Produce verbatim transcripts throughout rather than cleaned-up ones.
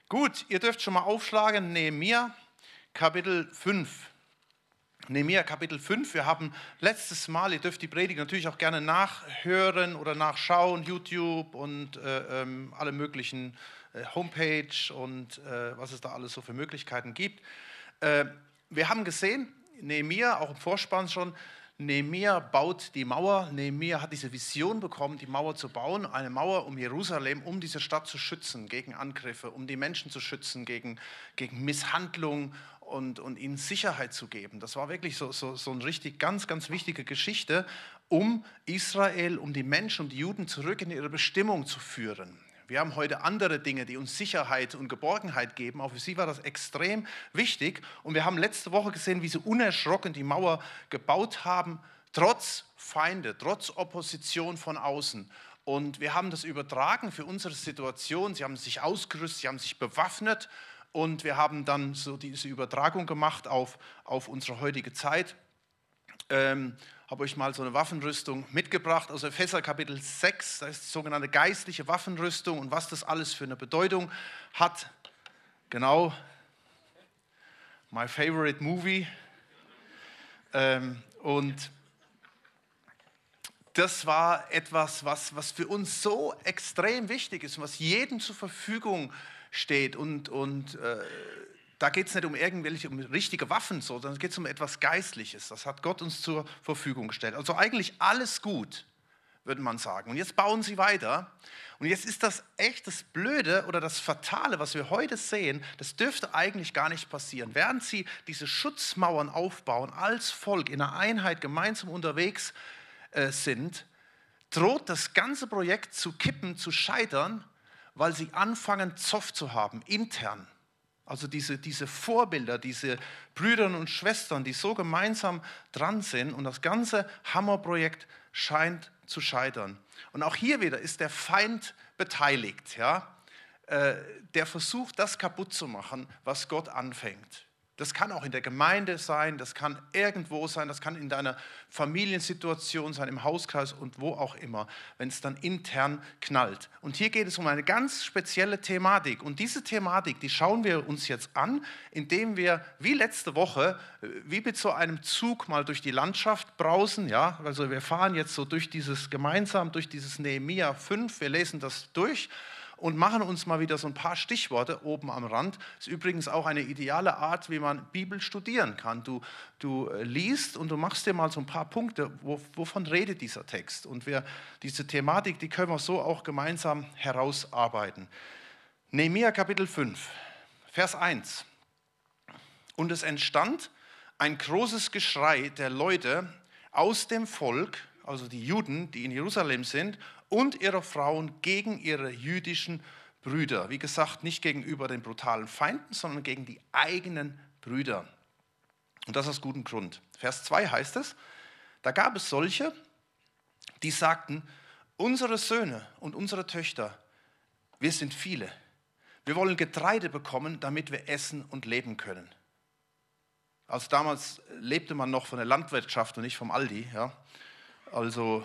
Gut, ihr dürft schon mal aufschlagen, Nehemia Kapitel fünf. Nehemia Kapitel fünf, wir haben letztes Mal, ihr dürft die Predigt natürlich auch gerne nachhören oder nachschauen, YouTube und äh, ähm, alle möglichen äh, Homepage und äh, was es da alles so für Möglichkeiten gibt. Äh, wir haben gesehen, Nehemia, auch im Vorspann schon, Nehemia baut die Mauer. Nehemia hat diese Vision bekommen, die Mauer zu bauen, eine Mauer um Jerusalem, um diese Stadt zu schützen gegen Angriffe, um die Menschen zu schützen gegen, gegen Misshandlung und, und ihnen Sicherheit zu geben. Das war wirklich so, so, so eine richtig ganz, ganz wichtige Geschichte, um Israel, um die Menschen, um die Juden zurück in ihre Bestimmung zu führen. Wir haben heute andere Dinge, die uns Sicherheit und Geborgenheit geben. Auch für sie war das extrem wichtig. Und wir haben letzte Woche gesehen, wie sie unerschrocken die Mauer gebaut haben, trotz Feinde, trotz Opposition von außen. Und wir haben das übertragen für unsere Situation. Sie haben sich ausgerüstet, sie haben sich bewaffnet. Und wir haben dann so diese Übertragung gemacht auf, auf unsere heutige Zeit. Ähm, habe euch mal so eine Waffenrüstung mitgebracht, aus Epheser Kapitel sechs, das ist die sogenannte geistliche Waffenrüstung und was das alles für eine Bedeutung hat. Genau, my favorite movie. Ähm, und das war etwas, was, was für uns so extrem wichtig ist und was jedem zur Verfügung steht und, und äh, da geht es nicht um irgendwelche um richtige Waffen, sondern es geht um etwas Geistliches. Das hat Gott uns zur Verfügung gestellt. Also eigentlich alles gut, würde man sagen. Und jetzt bauen sie weiter. Und jetzt ist das echt das Blöde oder das Fatale, was wir heute sehen, das dürfte eigentlich gar nicht passieren. Während sie diese Schutzmauern aufbauen, als Volk in einer Einheit gemeinsam unterwegs äh, sind, droht das ganze Projekt zu kippen, zu scheitern, weil sie anfangen, Zoff zu haben, intern. Also diese, diese Vorbilder, diese Brüder und Schwestern, die so gemeinsam dran sind und das ganze Hammerprojekt scheint zu scheitern. Und auch hier wieder ist der Feind beteiligt, ja? äh, der versucht, das kaputt zu machen, was Gott anfängt. Das kann auch in der Gemeinde sein, das kann irgendwo sein, das kann in deiner Familiensituation sein, im Hauskreis und wo auch immer, wenn es dann intern knallt. Und hier geht es um eine ganz spezielle Thematik. Und diese Thematik, die schauen wir uns jetzt an, indem wir, wie letzte Woche, wie mit so einem Zug mal durch die Landschaft brausen. Ja? Also wir fahren jetzt so durch dieses, gemeinsam durch dieses Nehemia fünf, wir lesen das durch. Und machen uns mal wieder so ein paar Stichworte oben am Rand. Das ist übrigens auch eine ideale Art, wie man Bibel studieren kann. Du, du liest und du machst dir mal so ein paar Punkte, wo, wovon redet dieser Text. Und wir, diese Thematik, die können wir so auch gemeinsam herausarbeiten. Nehemia Kapitel fünf, Vers eins. Und es entstand ein großes Geschrei der Leute aus dem Volk, also die Juden, die in Jerusalem sind, und ihre Frauen gegen ihre jüdischen Brüder. Wie gesagt, nicht gegenüber den brutalen Feinden, sondern gegen die eigenen Brüder. Und das aus gutem Grund. Vers zwei heißt es, da gab es solche, die sagten, unsere Söhne und unsere Töchter, wir sind viele. Wir wollen Getreide bekommen, damit wir essen und leben können. Also damals lebte man noch von der Landwirtschaft und nicht vom Aldi. Ja? Also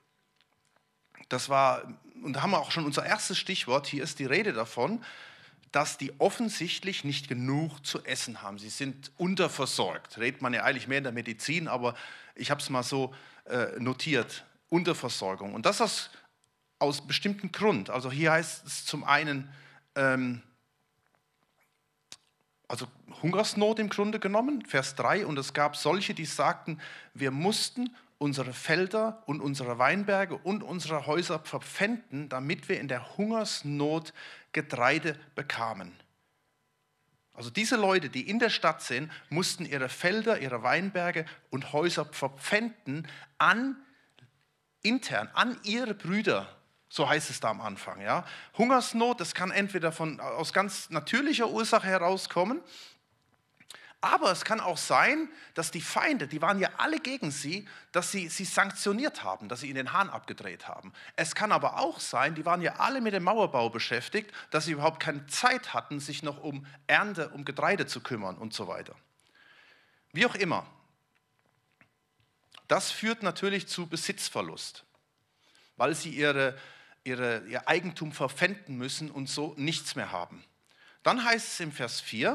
das war, und da haben wir auch schon unser erstes Stichwort, hier ist die Rede davon, dass die offensichtlich nicht genug zu essen haben. Sie sind unterversorgt. Redet man ja eigentlich mehr in der Medizin, aber ich habe es mal so äh, notiert, Unterversorgung. Und das aus, aus bestimmten Grund. Also hier heißt es zum einen, ähm, also Hungersnot im Grunde genommen, Vers drei, und es gab solche, die sagten, wir mussten unsere Felder und unsere Weinberge und unsere Häuser verpfänden, damit wir in der Hungersnot Getreide bekamen. Also diese Leute, die in der Stadt sind, mussten ihre Felder, ihre Weinberge und Häuser verpfänden an, intern, an ihre Brüder. So heißt es da am Anfang. Ja? Hungersnot, das kann entweder von, aus ganz natürlicher Ursache herauskommen, aber es kann auch sein, dass die Feinde, die waren ja alle gegen sie, dass sie sie sanktioniert haben, dass sie ihnen den Hahn abgedreht haben. Es kann aber auch sein, die waren ja alle mit dem Mauerbau beschäftigt, dass sie überhaupt keine Zeit hatten, sich noch um Ernte, um Getreide zu kümmern und so weiter. Wie auch immer. Das führt natürlich zu Besitzverlust, weil sie ihre, ihre, ihr Eigentum verpfänden müssen und so nichts mehr haben. Dann heißt es im Vers vier,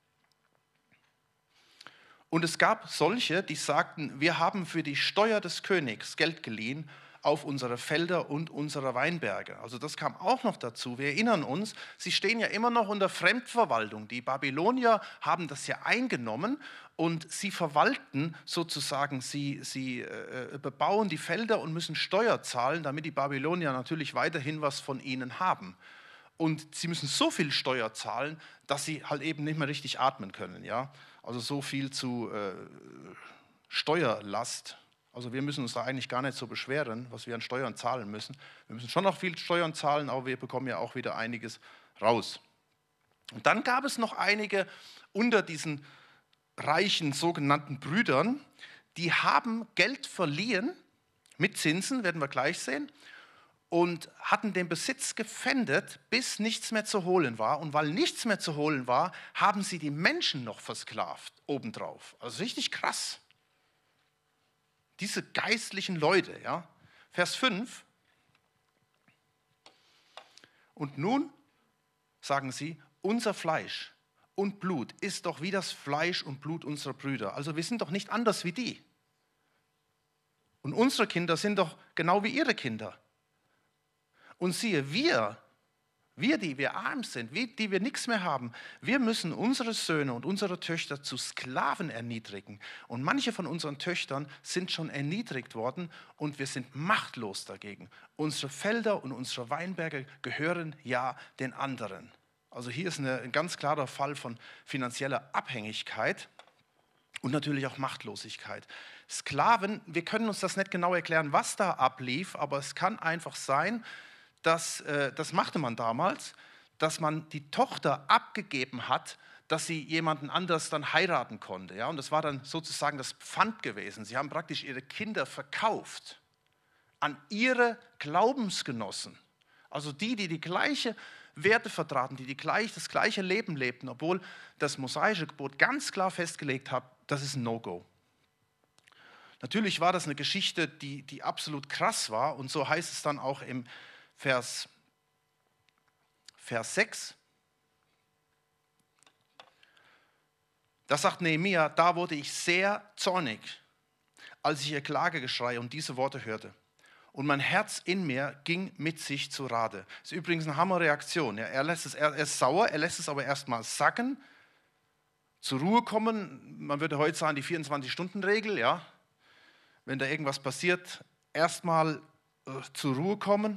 und es gab solche, die sagten, wir haben für die Steuer des Königs Geld geliehen auf unsere Felder und unsere Weinberge. Also das kam auch noch dazu. Wir erinnern uns, sie stehen ja immer noch unter Fremdverwaltung. Die Babylonier haben das ja eingenommen und sie verwalten sozusagen, sie, sie äh, bebauen die Felder und müssen Steuer zahlen, damit die Babylonier natürlich weiterhin was von ihnen haben. Und sie müssen so viel Steuer zahlen, dass sie halt eben nicht mehr richtig atmen können. Ja? Also so viel zu äh, Steuerlast. Also wir müssen uns da eigentlich gar nicht so beschweren, was wir an Steuern zahlen müssen. Wir müssen schon noch viel Steuern zahlen, aber wir bekommen ja auch wieder einiges raus. Und dann gab es noch einige unter diesen reichen sogenannten Brüdern, die haben Geld verliehen, mit Zinsen, werden wir gleich sehen, und hatten den Besitz gepfändet, bis nichts mehr zu holen war. Und weil nichts mehr zu holen war, haben sie die Menschen noch versklavt obendrauf. Also richtig krass. Diese geistlichen Leute, ja. Vers fünf. Und nun sagen sie, unser Fleisch und Blut ist doch wie das Fleisch und Blut unserer Brüder. Also wir sind doch nicht anders wie die. Und unsere Kinder sind doch genau wie ihre Kinder. Und siehe, wir, wir, die wir arm sind, wir, die wir nichts mehr haben, wir müssen unsere Söhne und unsere Töchter zu Sklaven erniedrigen. Und manche von unseren Töchtern sind schon erniedrigt worden und wir sind machtlos dagegen. Unsere Felder und unsere Weinberge gehören ja den anderen. Also hier ist eine, ein ganz klarer Fall von finanzieller Abhängigkeit und natürlich auch Machtlosigkeit. Sklaven, wir können uns das nicht genau erklären, was da ablief, aber es kann einfach sein, dass, äh, das machte man damals, dass man die Tochter abgegeben hat, dass sie jemanden anders dann heiraten konnte. Ja? Und das war dann sozusagen das Pfand gewesen. Sie haben praktisch ihre Kinder verkauft an ihre Glaubensgenossen. Also die, die die gleiche Werte vertraten, die, die gleich, das gleiche Leben lebten, obwohl das mosaische Gebot ganz klar festgelegt hat, das ist ein No-Go. Natürlich war das eine Geschichte, die, die absolut krass war und so heißt es dann auch im Vers, Vers sechs. Da sagt Nehemia, da wurde ich sehr zornig, als ich ihr Klagegeschrei und diese Worte hörte. Und mein Herz in mir ging mit sich zu Rate. Das ist übrigens eine Hammerreaktion. Ja, er, lässt es, er ist sauer, er lässt es aber erstmal sacken, zur Ruhe kommen. Man würde heute sagen, die vierundzwanzig-Stunden-Regel. Ja. Wenn da irgendwas passiert, erstmal äh, zur Ruhe kommen,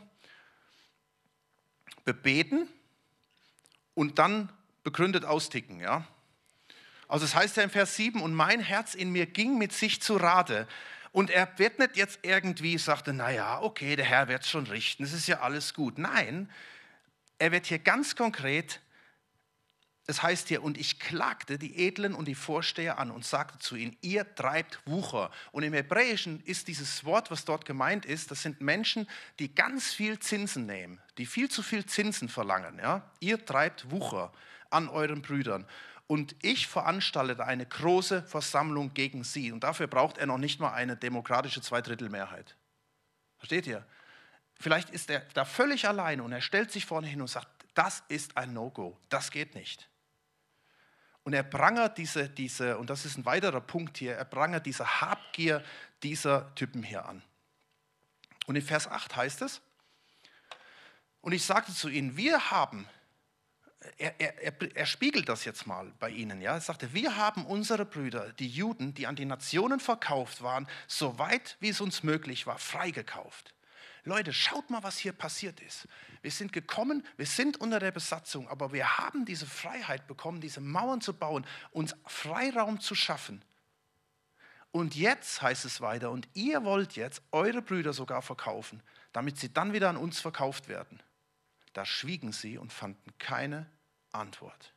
bebeten und dann begründet austicken. Ja. Also es heißt ja im Vers sieben, und mein Herz in mir ging mit sich zu Rate. Und er wird nicht jetzt irgendwie sagte, naja, okay, der Herr wird es schon richten, es ist ja alles gut. Nein, er wird hier ganz konkret, es heißt hier, und ich klagte die Edlen und die Vorsteher an und sagte zu ihnen, ihr treibt Wucher. Und im Hebräischen ist dieses Wort, was dort gemeint ist, das sind Menschen, die ganz viel Zinsen nehmen, die viel zu viel Zinsen verlangen. Ja? Ihr treibt Wucher an euren Brüdern. Und ich veranstalte eine große Versammlung gegen sie. Und dafür braucht er noch nicht mal eine demokratische Zweidrittelmehrheit. Versteht ihr? Vielleicht ist er da völlig allein und er stellt sich vorne hin und sagt, das ist ein No-Go, das geht nicht. Und er prangert diese, diese, und das ist ein weiterer Punkt hier, er prangert diese Habgier dieser Typen hier an. Und in Vers acht heißt es, und ich sagte zu ihnen, wir haben, Er, er, er spiegelt das jetzt mal bei ihnen. Ja? Er sagte, wir haben unsere Brüder, die Juden, die an die Nationen verkauft waren, so weit wie es uns möglich war, freigekauft. Leute, schaut mal, was hier passiert ist. Wir sind gekommen, wir sind unter der Besatzung, aber wir haben diese Freiheit bekommen, diese Mauern zu bauen, uns Freiraum zu schaffen. Und jetzt heißt es weiter, und ihr wollt jetzt eure Brüder sogar verkaufen, damit sie dann wieder an uns verkauft werden. Da schwiegen sie und fanden keine Antwort.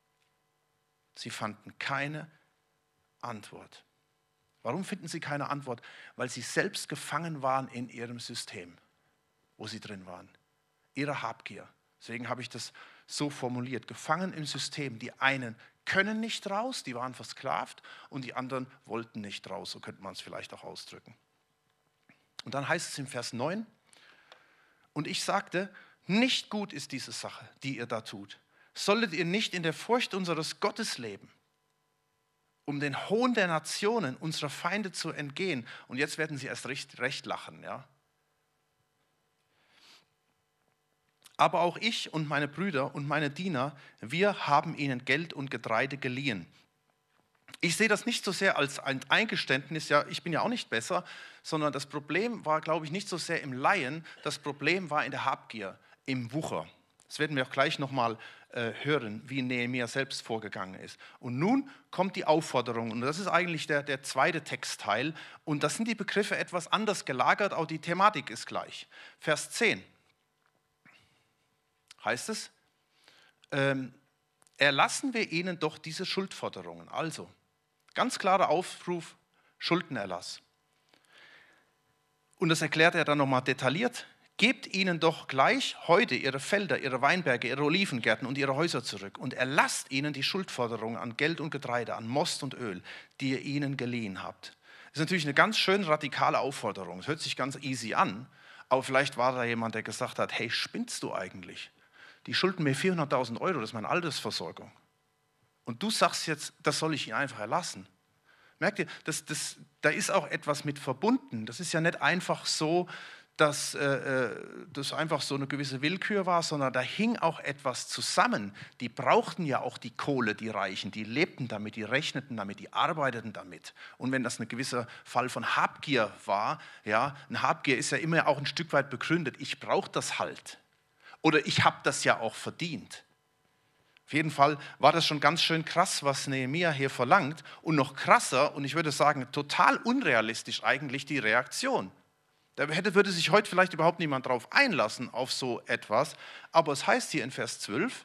Sie fanden keine Antwort. Warum finden sie keine Antwort? Weil sie selbst gefangen waren in ihrem System, wo sie drin waren. Ihre Habgier. Deswegen habe ich das so formuliert. Gefangen im System. Die einen können nicht raus, die waren versklavt, und die anderen wollten nicht raus. So könnte man es vielleicht auch ausdrücken. Und dann heißt es im Vers neun, und ich sagte, nicht gut ist diese Sache, die ihr da tut. solltet ihr nicht in der Furcht unseres Gottes leben, um den Hohn der Nationen, unserer Feinde zu entgehen. Und jetzt werden sie erst recht, recht lachen. Ja? Aber auch ich und meine Brüder und meine Diener, wir haben ihnen Geld und Getreide geliehen. Ich sehe das nicht so sehr als ein Eingeständnis, ja, ich bin ja auch nicht besser, sondern das Problem war, glaube ich, nicht so sehr im Leihen, das Problem war in der Habgier, im Wucher. Das werden wir auch gleich nochmal äh, hören, wie Nehemia selbst vorgegangen ist. Und nun kommt die Aufforderung, und das ist eigentlich der, der zweite Textteil, und das sind die Begriffe etwas anders gelagert, auch die Thematik ist gleich. Vers zehn heißt es, ähm, erlassen wir ihnen doch diese Schuldforderungen. Also, ganz klarer Aufruf, Schuldenerlass. Und das erklärt er dann nochmal detailliert. Gebt ihnen doch gleich heute ihre Felder, ihre Weinberge, ihre Olivengärten und ihre Häuser zurück und erlasst ihnen die Schuldforderungen an Geld und Getreide, an Most und Öl, die ihr ihnen geliehen habt. Das ist natürlich eine ganz schön radikale Aufforderung. Es hört sich ganz easy an, aber vielleicht war da jemand, der gesagt hat, hey, spinnst du eigentlich? Die schulden mir vierhunderttausend Euro, das ist meine Altersversorgung. Und du sagst jetzt, das soll ich ihnen einfach erlassen. Merkt ihr, das, das, da ist auch etwas mit verbunden. Das ist ja nicht einfach so, dass äh, das einfach so eine gewisse Willkür war, sondern da hing auch etwas zusammen. Die brauchten ja auch die Kohle, die Reichen, die lebten damit, die rechneten damit, die arbeiteten damit. Und wenn das ein gewisser Fall von Habgier war, ja, ein Habgier ist ja immer auch ein Stück weit begründet, ich brauche das halt. Oder ich habe das ja auch verdient. Auf jeden Fall war das schon ganz schön krass, was Nehemia hier verlangt. Und noch krasser, und ich würde sagen, total unrealistisch eigentlich die Reaktion. Da hätte, würde sich heute vielleicht überhaupt niemand drauf einlassen, auf so etwas. Aber es heißt hier in Vers zwölf,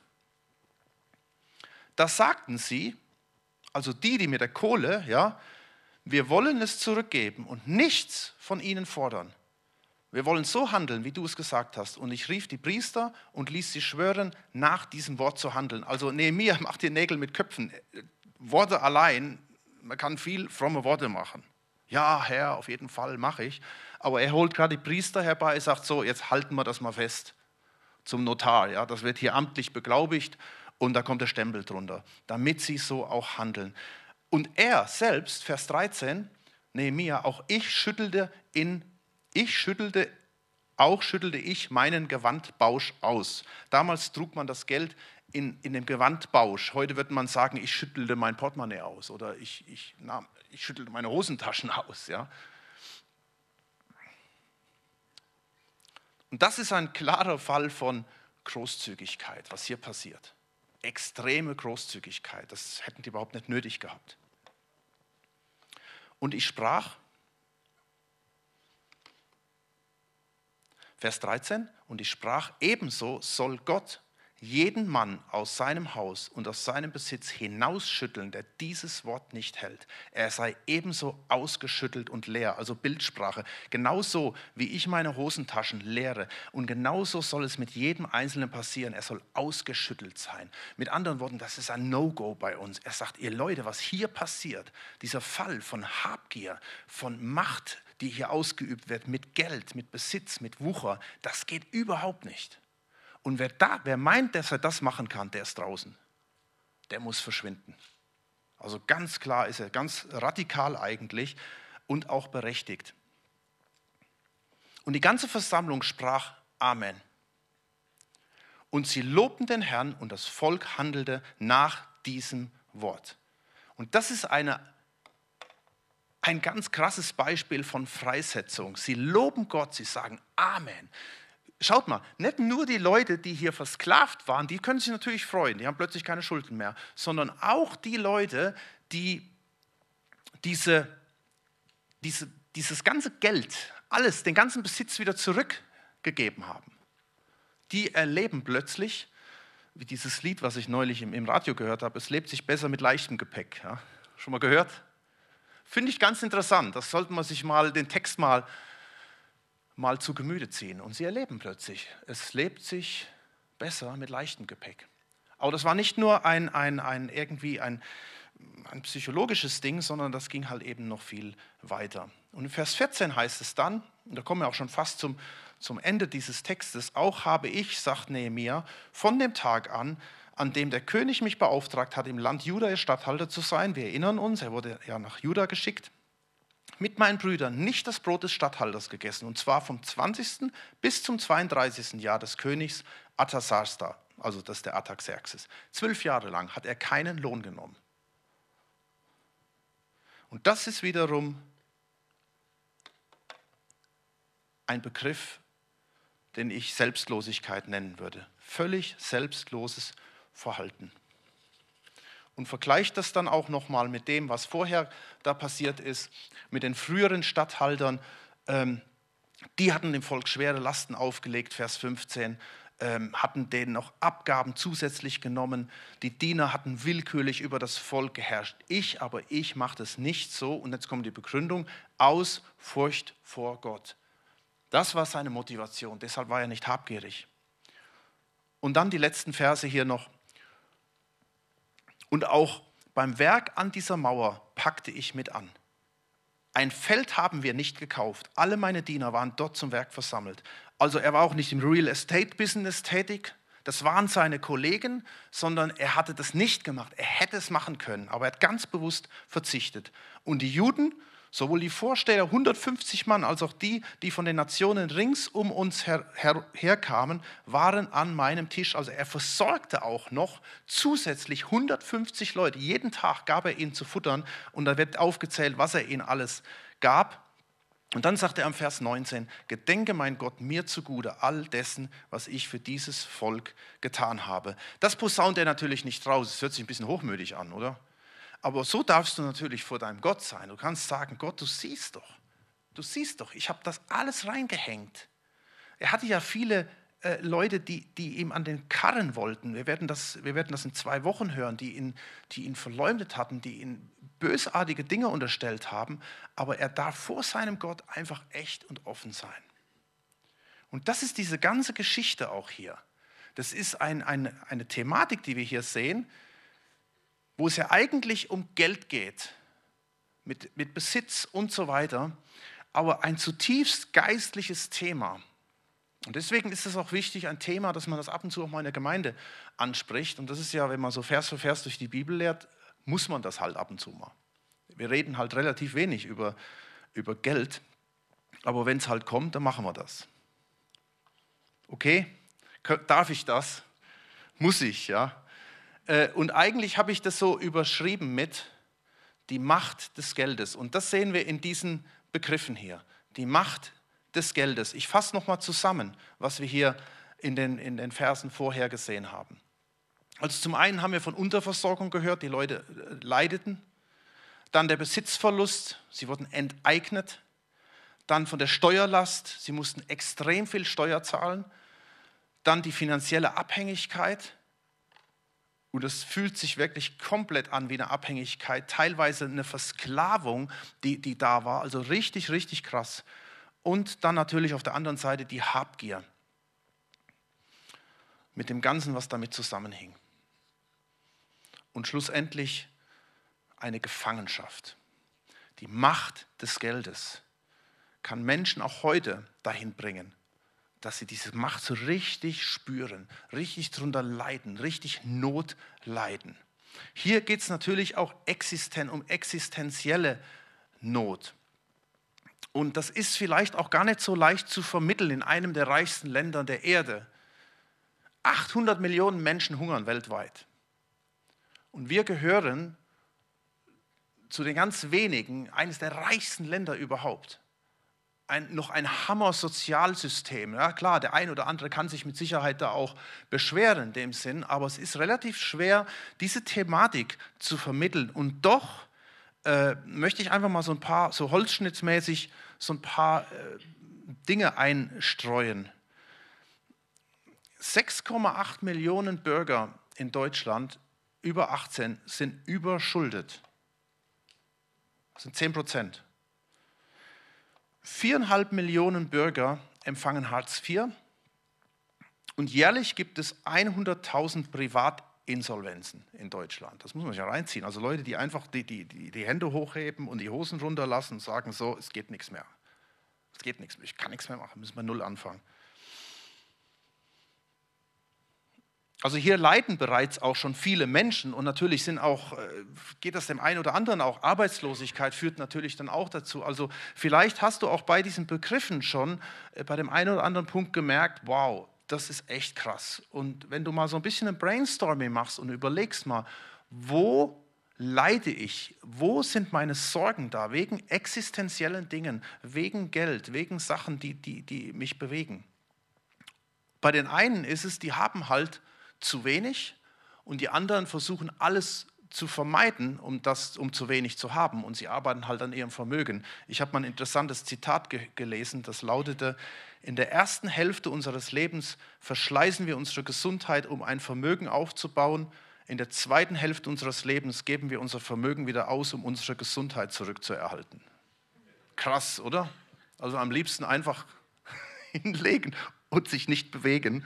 da sagten sie, also die, die mit der Kohle, ja, wir wollen es zurückgeben und nichts von ihnen fordern. Wir wollen so handeln, wie du es gesagt hast. Und ich rief die Priester und ließ sie schwören, nach diesem Wort zu handeln. Also Nehemia macht die Nägel mit Köpfen. Worte allein, man kann viel fromme Worte machen. Ja, Herr, auf jeden Fall mache ich. Aber er holt gerade die Priester herbei, sagt so, jetzt halten wir das mal fest zum Notar. Ja, das wird hier amtlich beglaubigt und da kommt der Stempel drunter, damit sie so auch handeln. Und er selbst, Vers dreizehn, Nehemia, auch ich schüttelte in Ich schüttelte, auch schüttelte ich meinen Gewandbausch aus. Damals trug man das Geld in, in dem Gewandbausch. Heute würde man sagen, ich schüttelte mein Portemonnaie aus oder ich, ich, na, ich schüttelte meine Hosentaschen aus. Ja. Und das ist ein klarer Fall von Großzügigkeit, was hier passiert. Extreme Großzügigkeit, das hätten die überhaupt nicht nötig gehabt. Und ich sprach, Vers dreizehn, und ich sprach, ebenso soll Gott jeden Mann aus seinem Haus und aus seinem Besitz hinausschütteln, der dieses Wort nicht hält. Er sei ebenso ausgeschüttelt und leer, also Bildsprache. Genauso wie ich meine Hosentaschen leere. Und genauso soll es mit jedem Einzelnen passieren. Er soll ausgeschüttelt sein. Mit anderen Worten, das ist ein No-Go bei uns. Er sagt, ihr Leute, was hier passiert, dieser Fall von Habgier, von Macht, die hier ausgeübt wird, mit Geld, mit Besitz, mit Wucher, das geht überhaupt nicht. Und wer, da, wer meint, dass er das machen kann, der ist draußen. Der muss verschwinden. Also ganz klar ist er, ganz radikal eigentlich und auch berechtigt. Und die ganze Versammlung sprach Amen. Und sie lobten den Herrn und das Volk handelte nach diesem Wort. Und das ist eine, ein ganz krasses Beispiel von Freisetzung. Sie loben Gott, sie sagen Amen. Schaut mal, nicht nur die Leute, die hier versklavt waren, die können sich natürlich freuen, die haben plötzlich keine Schulden mehr, sondern auch die Leute, die diese, diese, dieses ganze Geld, alles, den ganzen Besitz wieder zurückgegeben haben. Die erleben plötzlich, wie dieses Lied, was ich neulich im, im Radio gehört habe, es lebt sich besser mit leichtem Gepäck. Ja? Schon mal gehört? Finde ich ganz interessant, das sollte man sich mal, den Text mal mal zu Gemüte ziehen. Und sie erleben plötzlich, es lebt sich besser mit leichtem Gepäck. Aber das war nicht nur ein, ein, ein, irgendwie ein, ein psychologisches Ding, sondern das ging halt eben noch viel weiter. Und in Vers vierzehn heißt es dann, und da kommen wir auch schon fast zum, zum Ende dieses Textes, auch habe ich, sagt Nehemia, von dem Tag an, an dem der König mich beauftragt hat, im Land Juda ihr Statthalter zu sein. Wir erinnern uns, er wurde ja nach Juda geschickt. Mit meinen Brüdern nicht das Brot des Statthalters gegessen, und zwar vom zwanzigsten bis zum zweiunddreißigsten Jahr des Königs Artasasta, also das ist der Artaxerxes. Zwölf Jahre lang hat er keinen Lohn genommen. Und das ist wiederum ein Begriff, den ich Selbstlosigkeit nennen würde. Völlig selbstloses Verhalten. Und vergleicht das dann auch nochmal mit dem, was vorher da passiert ist, mit den früheren Statthaltern. Ähm, die hatten dem Volk schwere Lasten aufgelegt, Vers fünfzehn, ähm, hatten denen noch Abgaben zusätzlich genommen. Die Diener hatten willkürlich über das Volk geherrscht. Ich, aber ich mache das nicht so. Und jetzt kommt die Begründung, aus Furcht vor Gott. Das war seine Motivation, deshalb war er nicht habgierig. Und dann die letzten Verse hier noch. Und auch beim Werk an dieser Mauer packte ich mit an. Ein Feld haben wir nicht gekauft. Alle meine Diener waren dort zum Werk versammelt. Also er war auch nicht im Real Estate Business tätig. Das waren seine Kollegen, sondern er hatte das nicht gemacht. Er hätte es machen können, aber er hat ganz bewusst verzichtet. Und die Juden, sowohl die Vorsteher, hundertfünfzig Mann, als auch die, die von den Nationen rings um uns her, her, herkamen, waren an meinem Tisch. Also er versorgte auch noch zusätzlich hundertfünfzig Leute. Jeden Tag gab er ihnen zu futtern und da wird aufgezählt, was er ihnen alles gab. Und dann sagt er am Vers neunzehn, gedenke mein Gott mir zugute all dessen, was ich für dieses Volk getan habe. Das posaunt er natürlich nicht raus. Es hört sich ein bisschen hochmütig an, oder? Aber so darfst du natürlich vor deinem Gott sein. Du kannst sagen, Gott, du siehst doch, du siehst doch, ich habe das alles reingehängt. Er hatte ja viele äh, Leute, die, die ihm an den Karren wollten. Wir werden das, wir werden das in zwei Wochen hören, die ihn, die ihn verleumdet hatten, die ihn bösartige Dinge unterstellt haben. Aber er darf vor seinem Gott einfach echt und offen sein. Und das ist diese ganze Geschichte auch hier. Das ist ein, ein, eine Thematik, die wir hier sehen, wo es ja eigentlich um Geld geht, mit, mit Besitz und so weiter, aber ein zutiefst geistliches Thema. Und deswegen ist es auch wichtig, ein Thema, dass man das ab und zu auch mal in der Gemeinde anspricht. Und das ist ja, wenn man so Vers für Vers durch die Bibel lehrt, muss man das halt ab und zu mal. Wir reden halt relativ wenig über, über Geld, aber wenn es halt kommt, dann machen wir das. Okay, darf ich das? Muss ich, ja? Und eigentlich habe ich das so überschrieben mit die Macht des Geldes. Und das sehen wir in diesen Begriffen hier. Die Macht des Geldes. Ich fasse nochmal zusammen, was wir hier in den, in den Versen vorher gesehen haben. Also zum einen haben wir von Unterversorgung gehört, die Leute leideten. Dann der Besitzverlust, sie wurden enteignet. Dann von der Steuerlast, sie mussten extrem viel Steuer zahlen. Dann die finanzielle Abhängigkeit. Und es fühlt sich wirklich komplett an wie eine Abhängigkeit, teilweise eine Versklavung, die, die da war, also richtig, richtig krass. Und dann natürlich auf der anderen Seite die Habgier, mit dem Ganzen, was damit zusammenhing. Und schlussendlich eine Gefangenschaft. Die Macht des Geldes kann Menschen auch heute dahin bringen, dass sie diese Macht so richtig spüren, richtig drunter leiden, richtig Not leiden. Hier geht es natürlich auch existen, um existenzielle Not. Und das ist vielleicht auch gar nicht so leicht zu vermitteln in einem der reichsten Länder der Erde. achthundert Millionen Menschen hungern weltweit. Und wir gehören zu den ganz wenigen, eines der reichsten Länder überhaupt. Ein, noch ein Hammer-Sozialsystem. Ja, klar, der ein oder andere kann sich mit Sicherheit da auch beschweren in dem Sinn, aber es ist relativ schwer, diese Thematik zu vermitteln. Und doch äh, möchte ich einfach mal so ein paar, so holzschnittsmäßig, so ein paar äh, Dinge einstreuen. sechs Komma acht Millionen Bürger in Deutschland über achtzehn sind überschuldet. Das sind zehn Prozent. Viereinhalb Millionen Bürger empfangen Hartz vier und jährlich gibt es hunderttausend Privatinsolvenzen in Deutschland. Das muss man sich ja reinziehen. Also Leute, die einfach die, die, die, die Hände hochheben und die Hosen runterlassen und sagen so, es geht nichts mehr. Es geht nichts mehr, ich kann nichts mehr machen, müssen wir null anfangen. Also hier leiden bereits auch schon viele Menschen und natürlich sind auch, geht das dem einen oder anderen auch, Arbeitslosigkeit führt natürlich dann auch dazu. Also vielleicht hast du auch bei diesen Begriffen schon bei dem einen oder anderen Punkt gemerkt, wow, das ist echt krass. Und wenn du mal so ein bisschen ein Brainstorming machst und überlegst mal, wo leide ich, wo sind meine Sorgen da, wegen existenziellen Dingen, wegen Geld, wegen Sachen, die, die, die mich bewegen. Bei den einen ist es, die haben halt zu wenig und die anderen versuchen alles zu vermeiden, um, das, um zu wenig zu haben und sie arbeiten halt an ihrem Vermögen. Ich habe mal ein interessantes Zitat ge- gelesen, das lautete: In der ersten Hälfte unseres Lebens verschleißen wir unsere Gesundheit, um ein Vermögen aufzubauen. In der zweiten Hälfte unseres Lebens geben wir unser Vermögen wieder aus, um unsere Gesundheit zurückzuerhalten. Krass, oder? Also am liebsten einfach hinlegen und sich nicht bewegen.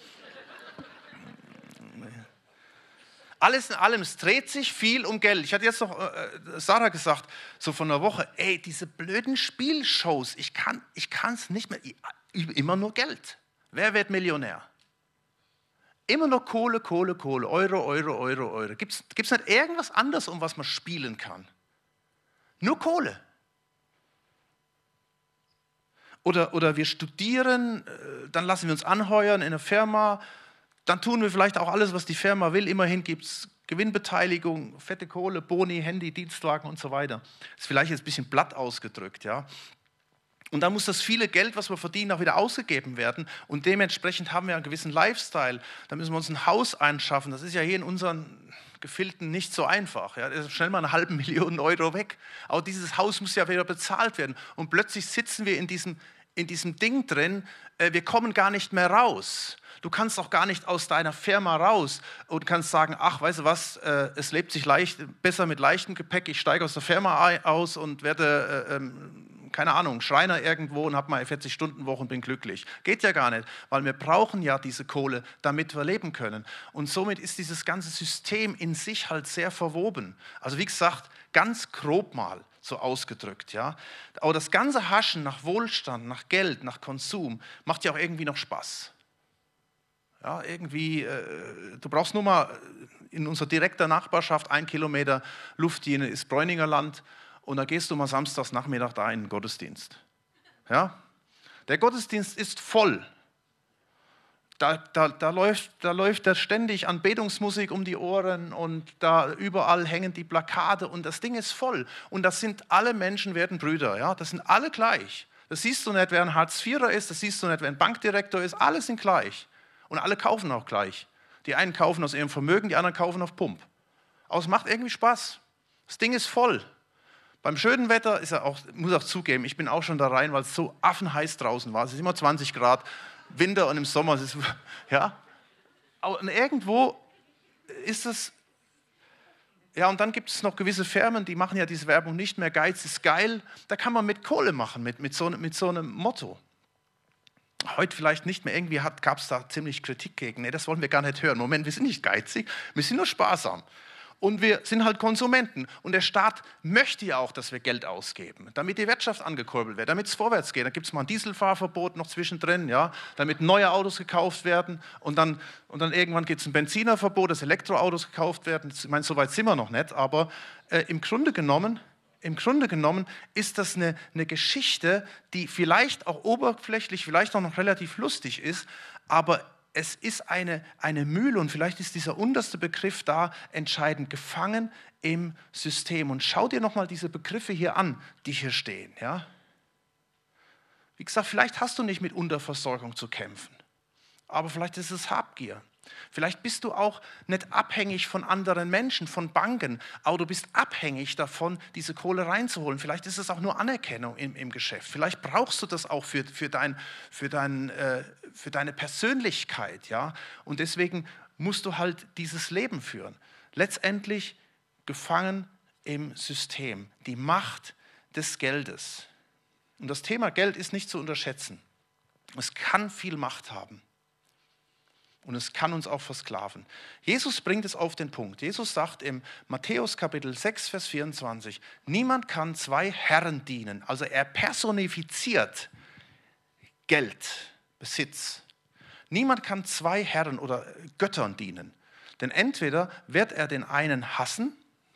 Alles in allem, es dreht sich viel um Geld. Ich hatte jetzt noch äh, Sarah gesagt, so von einer Woche, ey, diese blöden Spielshows, ich kann ich es nicht mehr, immer nur Geld. Wer wird Millionär? Immer nur Kohle, Kohle, Kohle, Euro, Euro, Euro, Euro. Gibt es nicht irgendwas anderes, um was man spielen kann? Nur Kohle. Oder, oder wir studieren, dann lassen wir uns anheuern in einer Firma, dann tun wir vielleicht auch alles, was die Firma will. Immerhin gibt es Gewinnbeteiligung, fette Kohle, Boni, Handy, Dienstwagen und so weiter. Das ist vielleicht jetzt ein bisschen platt ausgedrückt, ja. Und dann muss das viele Geld, was wir verdienen, auch wieder ausgegeben werden. Und dementsprechend haben wir einen gewissen Lifestyle. Da müssen wir uns ein Haus einschaffen. Das ist ja hier in unseren Gefilden nicht so einfach. Ja. Da ist schnell mal eine halbe Million Euro weg. Aber dieses Haus muss ja wieder bezahlt werden. Und plötzlich sitzen wir in diesem, in diesem Ding drin. Äh, wir kommen gar nicht mehr raus. Du kannst auch gar nicht aus deiner Firma raus und kannst sagen, ach, weißt du was, äh, es lebt sich leicht, besser mit leichtem Gepäck. Ich steige aus der Firma aus und werde... Äh, ähm, keine Ahnung, Schreiner irgendwo und habe mal vierzig Stunden Woche und bin glücklich. Geht ja gar nicht, weil wir brauchen ja diese Kohle, damit wir leben können. Und somit ist dieses ganze System in sich halt sehr verwoben. Also wie gesagt, ganz grob mal so ausgedrückt. Ja. Aber das ganze Haschen nach Wohlstand, nach Geld, nach Konsum macht ja auch irgendwie noch Spaß. Ja, irgendwie, äh, du brauchst nur mal in unserer direkter Nachbarschaft, ein Kilometer Luftlinie ist Bräuninger Land. Und dann gehst du mal samstags Nachmittag da in den Gottesdienst. Ja? Der Gottesdienst ist voll. Da, da, da, läuft, da läuft da ständig Anbetungsmusik um die Ohren und da überall hängen die Plakate und das Ding ist voll. Und das sind alle Menschen werden Brüder. Ja? Das sind alle gleich. Das siehst du nicht, wer ein Hartz-Vierer ist, das siehst du nicht, wer ein Bankdirektor ist. Alle sind gleich. Und alle kaufen auch gleich. Die einen kaufen aus ihrem Vermögen, die anderen kaufen auf Pump. Aber es macht irgendwie Spaß. Das Ding ist voll. Beim schönen Wetter ist er auch, muss auch zugeben, ich bin auch schon da rein, weil es so affenheiß draußen war. Es ist immer zwanzig Grad, Winter und im Sommer. Es ist, ja. Aber irgendwo ist es, ja, und dann gibt es noch gewisse Firmen, die machen ja diese Werbung nicht mehr, Geiz ist geil. Da kann man mit Kohle machen, mit, mit, so, mit so einem Motto. Heute vielleicht nicht mehr, irgendwie gab es da ziemlich Kritik gegen. Nee, das wollen wir gar nicht hören. Moment, wir sind nicht geizig, wir sind nur sparsam. Und wir sind halt Konsumenten. Und der Staat möchte ja auch, dass wir Geld ausgeben, damit die Wirtschaft angekurbelt wird, damit es vorwärts geht. Da gibt es mal ein Dieselfahrverbot noch zwischendrin, ja, damit neue Autos gekauft werden. Und dann, und dann irgendwann gibt es ein Benzinerverbot, dass Elektroautos gekauft werden. Ich meine, so weit sind wir noch nicht. Aber äh, im Grunde genommen, im Grunde genommen ist das eine, eine Geschichte, die vielleicht auch oberflächlich, vielleicht auch noch relativ lustig ist, aber es ist eine, eine Mühle und vielleicht ist dieser unterste Begriff da entscheidend, gefangen im System. Und schau dir nochmal diese Begriffe hier an, die hier stehen. Ja? Wie gesagt, vielleicht hast du nicht mit Unterversorgung zu kämpfen, aber vielleicht ist es Habgier. Vielleicht bist du auch nicht abhängig von anderen Menschen, von Banken, aber du bist abhängig davon, diese Kohle reinzuholen. Vielleicht ist es auch nur Anerkennung im, im Geschäft. Vielleicht brauchst du das auch für, für, dein, für, dein, äh, für deine Persönlichkeit. Ja? Und deswegen musst du halt dieses Leben führen. Letztendlich gefangen im System, die Macht des Geldes. Und das Thema Geld ist nicht zu unterschätzen. Es kann viel Macht haben. Und es kann uns auch versklaven. Jesus bringt es auf den Punkt. Jesus sagt im Matthäus Kapitel sechs, Vers vierundzwanzig, niemand kann zwei Herren dienen. Also er personifiziert Geld, Besitz. Niemand kann zwei Herren oder Göttern dienen. Denn entweder wird er den einen hassen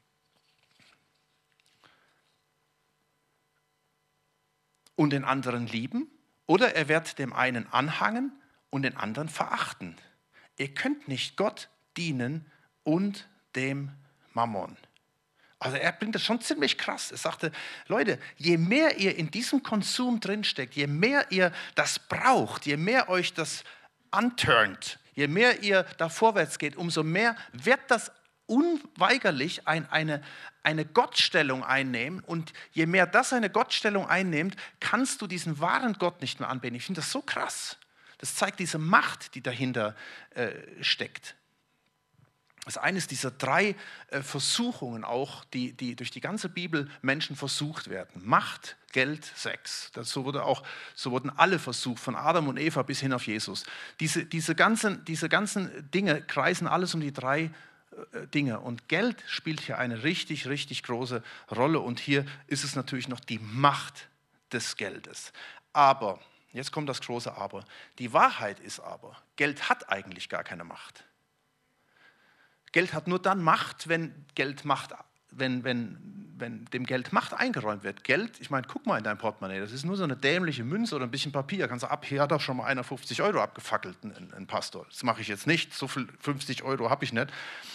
und den anderen lieben, oder er wird dem einen anhangen und den anderen verachten. Ihr könnt nicht Gott dienen und dem Mammon. Also er bringt das schon ziemlich krass. Er sagte, Leute, je mehr ihr in diesem Konsum drinsteckt, je mehr ihr das braucht, je mehr euch das anturnt, je mehr ihr da vorwärts geht, umso mehr wird das unweigerlich ein, eine, eine Gottstellung einnehmen. Und je mehr das eine Gottstellung einnimmt, kannst du diesen wahren Gott nicht mehr anbeten. Ich finde das so krass. Das zeigt diese Macht, die dahinter äh, steckt. Das ist eines dieser drei äh, Versuchungen auch, die, die durch die ganze Bibel Menschen versucht werden. Macht, Geld, Sex. Das, so, wurde auch, so wurden alle versucht, von Adam und Eva bis hin auf Jesus. Diese, diese, ganzen, diese ganzen Dinge kreisen alles um die drei äh, Dinge. Und Geld spielt hier eine richtig, richtig große Rolle. Und hier ist es natürlich noch die Macht des Geldes. Aber, jetzt kommt das große Aber, die Wahrheit ist aber, Geld hat eigentlich gar keine Macht. Geld hat nur dann Macht, wenn, Geld Macht, wenn, wenn, wenn dem Geld Macht eingeräumt wird. Geld, ich meine, guck mal in dein Portemonnaie, das ist nur so eine dämliche Münze oder ein bisschen Papier. Kannst du ab, hier hat doch schon mal einer fünfzig Euro abgefackelt, ein, ein Pastor. Das mache ich jetzt nicht, so viel fünfzig Euro habe ich nicht.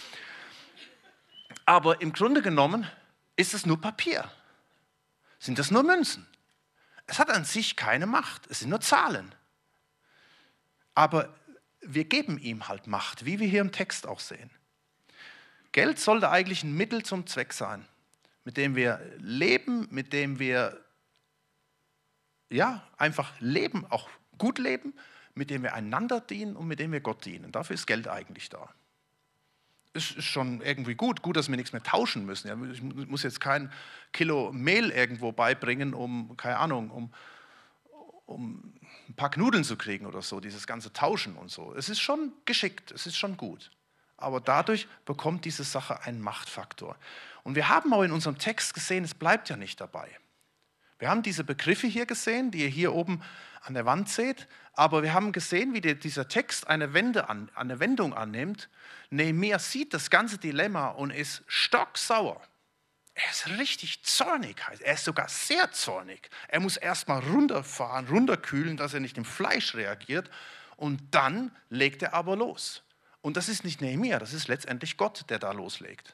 Aber im Grunde genommen ist es nur Papier. Sind das nur Münzen? Es hat an sich keine Macht, es sind nur Zahlen. Aber wir geben ihm halt Macht, wie wir hier im Text auch sehen. Geld sollte eigentlich ein Mittel zum Zweck sein, mit dem wir leben, mit dem wir ja, einfach leben, auch gut leben, mit dem wir einander dienen und mit dem wir Gott dienen. Dafür ist Geld eigentlich da. Es ist schon irgendwie gut, gut, dass wir nichts mehr tauschen müssen. Ja, ich muss jetzt kein Kilo Mehl irgendwo beibringen, um, keine Ahnung, um, um ein paar Nudeln zu kriegen oder so, dieses ganze Tauschen und so. Es ist schon geschickt, es ist schon gut. Aber dadurch bekommt diese Sache einen Machtfaktor. Und wir haben auch in unserem Text gesehen, es bleibt ja nicht dabei. Wir haben diese Begriffe hier gesehen, die ihr hier oben an der Wand seht, aber wir haben gesehen, wie dieser Text eine, Wende an, eine Wendung annimmt. Nehemia sieht das ganze Dilemma und ist stocksauer. Er ist richtig zornig, er ist sogar sehr zornig. Er muss erstmal runterfahren, runterkühlen, dass er nicht im Fleisch reagiert, und dann legt er aber los. Und das ist nicht Nehemia, das ist letztendlich Gott, der da loslegt.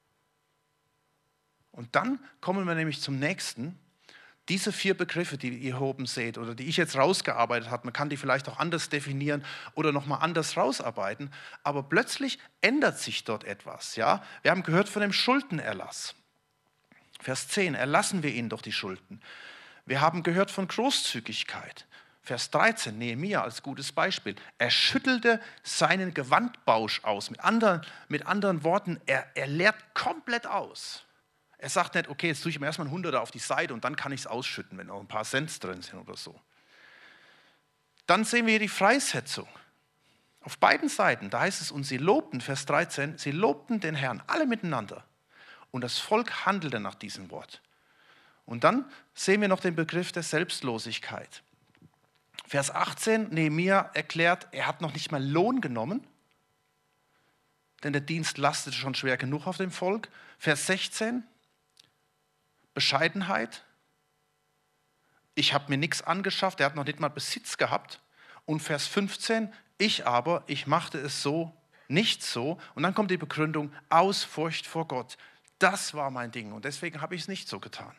Und dann kommen wir nämlich zum nächsten. Diese vier Begriffe, die ihr hier oben seht oder die ich jetzt rausgearbeitet habe, man kann die vielleicht auch anders definieren oder nochmal anders rausarbeiten, aber plötzlich ändert sich dort etwas. Ja? Wir haben gehört von dem Schuldenerlass. Vers zehn, erlassen wir ihnen doch die Schulden. Wir haben gehört von Großzügigkeit. Vers dreizehn, Nehemia als gutes Beispiel. Er schüttelte seinen Gewandbausch aus. Mit anderen, mit anderen Worten, er, er leert komplett aus. Er sagt nicht, okay, jetzt tue ich ihm erstmal ein Hunderter auf die Seite und dann kann ich es ausschütten, wenn noch ein paar Cent drin sind oder so. Dann sehen wir hier die Freisetzung. Auf beiden Seiten, da heißt es, und sie lobten, Vers dreizehn, sie lobten den Herrn, alle miteinander. Und das Volk handelte nach diesem Wort. Und dann sehen wir noch den Begriff der Selbstlosigkeit. Vers achtzehn, Nehemia erklärt, er hat noch nicht mal Lohn genommen, denn der Dienst lastete schon schwer genug auf dem Volk. Vers sechzehn, Bescheidenheit. Ich habe mir nichts angeschafft, er hat noch nicht mal Besitz gehabt. Und Vers fünfzehn, ich aber, ich machte es so, nicht so. Und dann kommt die Begründung, aus Furcht vor Gott. Das war mein Ding und deswegen habe ich es nicht so getan.